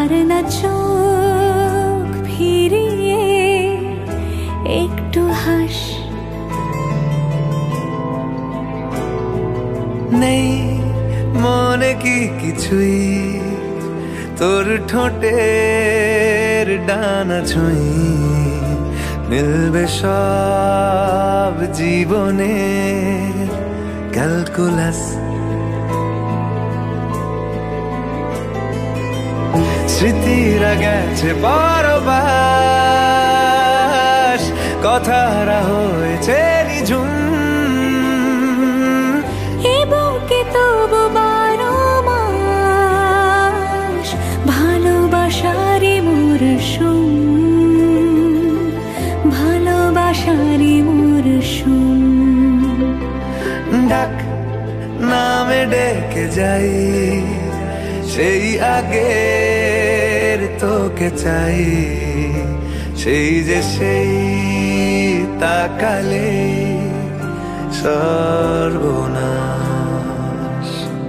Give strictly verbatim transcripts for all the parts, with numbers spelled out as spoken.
আর না চোখ ফিরিয়ে একটু হাস। নেই মনে কি কিছুই, তোর ঠোঁটের ডানা ছুঁই, মিলবে সব জীবনে ক্যালকুলাস। স্মৃতিরা গেছে পরবাস, কথারা হয়েছে নিঝুম। এ বুকে তবু বারো মাস ভালোবাসারি মরশুম, ভালোবাসারি মরশুম। ডাক নামে ডেকে যাই, সেই আগের তোকে চাই, সেই যে সেই তাকালে সর্বনাশ।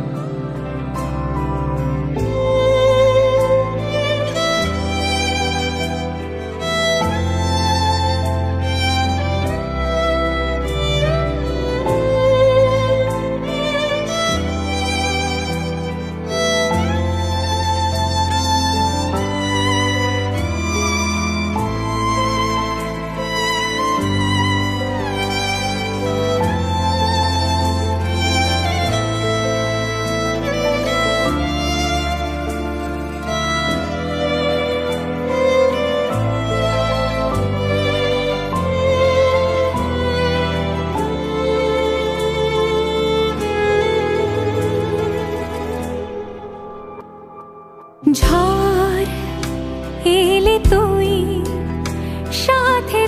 ঝড় এলে তুই সাথে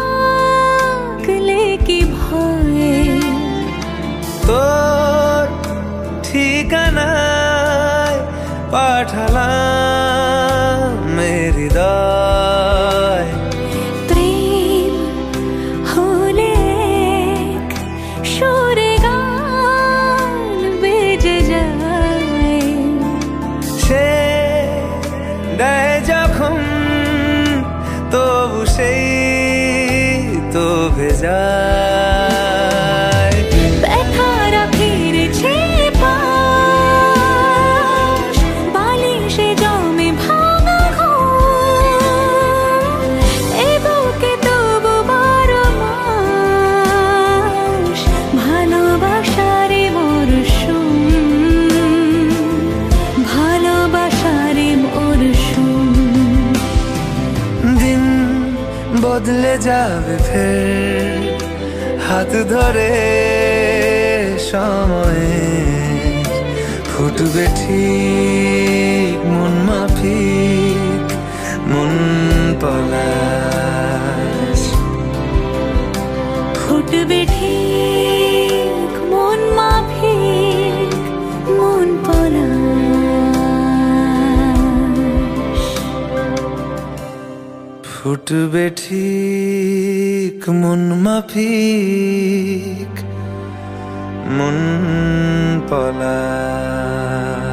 থাকলে কি ভয়, তোর ঠিকানায় পাঠালাম হৃদয়। প্রেম হলে এক সুরে গান বেজে যায়, সে দেয় যখন তবু সেই তো ভেজায়। ব্যথারা ফিরেছে পাশ, বালিশে জমে ভাঙা ঘুম। এ বুকে তবু বারো মাস ভালোবাসারে মরশুম, ভালোবাসারে মরশুম। দিন বদলে যাবে ফের, হাত ধরে সময়ে ফুটবে ঠিক মন মাফিক মন পলাশ। ফুটবে ঠিক মন মাফিক মন পলাশ। ফুটবে ঠিক মন মাফিক মন পলাশ।